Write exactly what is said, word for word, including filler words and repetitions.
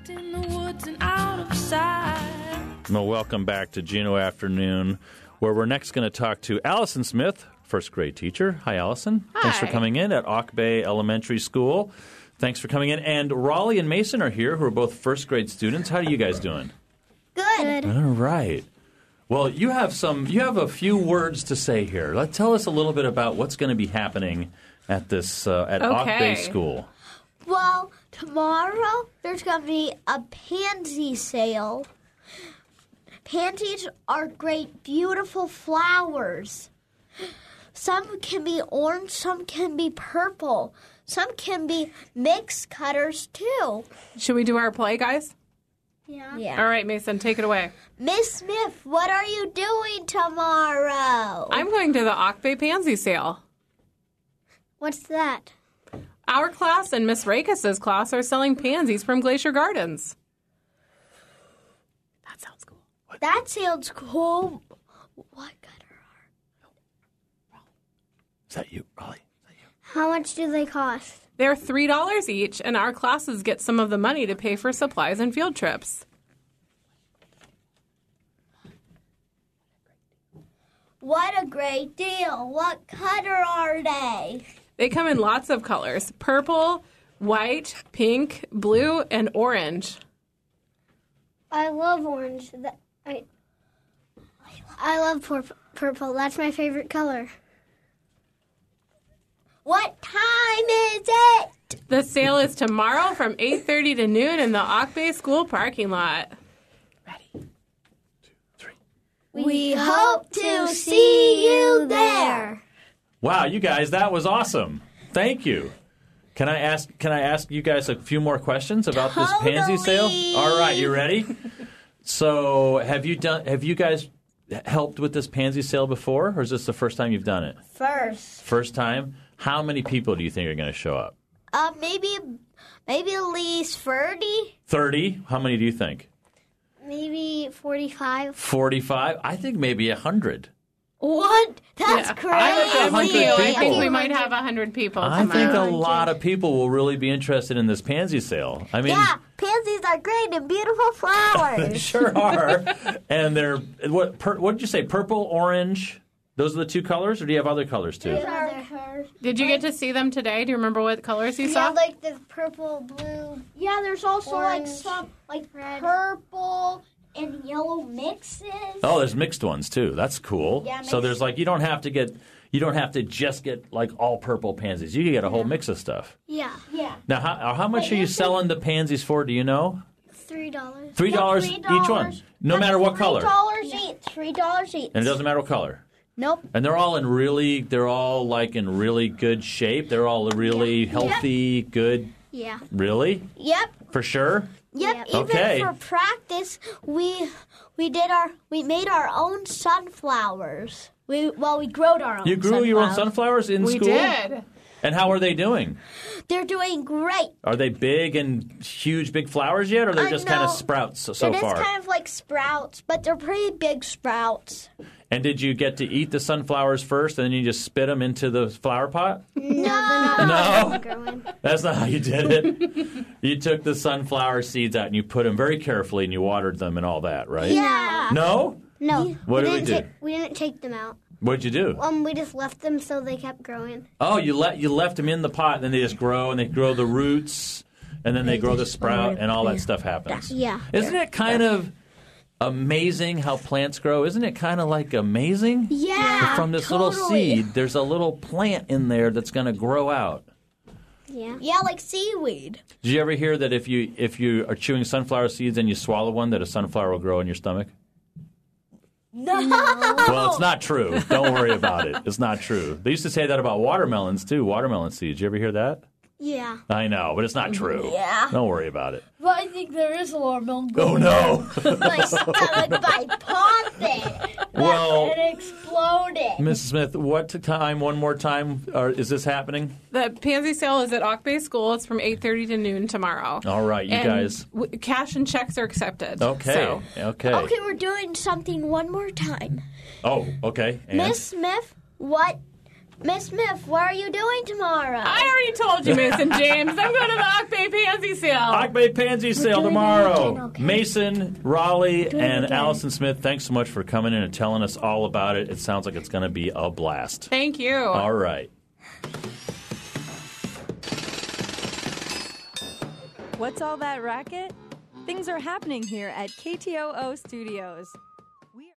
in the woods and out of sight. Well, welcome back to Juneau Afternoon, where we're next going to talk to Allison Smith, first grade teacher. Hi, Allison. Hi. Thanks for coming in at Auk Bay Elementary School. Thanks for coming in. And Raleigh and Mason are here, who are both first grade students. How are you guys doing? Good. All right. Well, you have some. You have a few words to say here. Let tell us a little bit about what's going to be happening at this uh, at Auk Bay Okay. School. Well, tomorrow there's going to be a pansy sale. Pansies are great, beautiful flowers. Some can be orange, some can be purple. Some can be mixed colors, too. Should we do our play, guys? Yeah. All right, Mason, take it away. Miss Smith, what are you doing tomorrow? I'm going to the Auk Bay Pansy Sale. What's that? Our class and Miss Rakis's class are selling pansies from Glacier Gardens. That sounds cool. That sounds cool. What color are? Is that you, Raleigh? Is that you? How much do they cost? They're three dollars each, and our classes get some of the money to pay for supplies and field trips. What a great deal. What color are they? They come in lots of colors: purple, white, pink, blue, and orange. I love orange. That, I, I love pur- purple. That's my favorite color. What time is it? The sale is tomorrow from eight thirty to noon in the Auk Bay School parking lot. We hope to see you there. Wow, you guys, that was awesome. Thank you. Can I ask Can I ask you guys a few more questions about this pansy sale? All right, you ready? So, have you done have you guys helped with this pansy sale before, or is this the first time you've done it? First. First time? How many people do you think are going to show up? Uh, maybe, maybe at least thirty. thirty? How many do you think? Maybe forty-five. forty-five? I think maybe one hundred. What? That's Yeah. crazy. I think a hundred I think people. we might have one hundred people I tomorrow. think a lot of people will really be interested in this pansy sale. I mean, Yeah, pansies are great and beautiful they flowers. sure are. And they're what? Per, what did you say? Purple, orange. Those are the two colors, or do you have other colors too? Did you get to see them today? Do you remember what colors you Yeah, saw? like the purple, blue. Yeah, there's also Orange, like some like purple and yellow mixes. Oh, there's mixed ones too. That's cool. Yeah, so mixed. there's like you don't have to get you don't have to just get like all purple pansies. You can get a whole mix of stuff. Yeah, yeah. Now, how, how much are you selling the pansies for? Do you know? Three dollars. Three dollars each one, no matter what color, Three dollars each. Three dollars each. and it doesn't matter what color. Nope. And they're all in really, they're all like in really good shape. They're all really healthy, good. Yeah. Really? Yep. For sure? Yep. Yep. Even Okay. for practice, we we did our we made our own sunflowers. We well we growed our own. You grew your own sunflowers. sunflowers in we school? did. And how are they doing? They're doing great. Are they big and huge, big flowers yet, or they're Uh, just kind of no. sprouts so, so it far? is kind of like sprouts, but they're pretty big sprouts. And did you get to eat the sunflowers first, and then you just spit them into the flower pot? No. No, that's not how you did it. You took the sunflower seeds out and you put them very carefully, and you watered them and all that, right? Yeah. No? No. What did we didn't do? ta- we didn't take them out. What'd you do? Um, we just left them so they kept growing. Oh, you let you left them in the pot, and then they just grow, and they grow the roots, and then they grow the sprout, and all that stuff happens. Yeah. Isn't it kind of amazing how plants grow? Isn't it kind of like amazing? Yeah. From this totally. little seed, there's a little plant in there that's going to grow out. Yeah. Yeah, like seaweed. Did you ever hear that if you if you are chewing sunflower seeds and you swallow one, that a sunflower will grow in your stomach? No. Well, it's not true. Don't worry about it. It's not true. They used to say that about watermelons too. Watermelon seeds. You ever hear that? Yeah. I know, but it's not true. Yeah. Don't worry about it. But I think there is a watermelon Oh growing no. in my stomach, but I popped it. Well, and it exploded. Missus Smith, what time? One more time? Or is this happening? The pansy sale is at Auk Bay School. It's from eight thirty to noon tomorrow. All right, you And guys. w- cash and checks are accepted. Okay. So, Okay. Okay, we're doing something one more time. Oh, okay. And? Miss Smith, what Miss Smith, what are you doing tomorrow? I already told you, Mason James. I'm going to the Hawk Bay Pansy Sale. Hawk Bay Pansy Sale doing it tomorrow. again, okay? Mason, Raleigh, Doing it and again. Allison Smith, thanks so much for coming in and telling us all about it. It sounds like it's going to be a blast. Thank you. All right. What's all that racket? Things are happening here at K T O O Studios.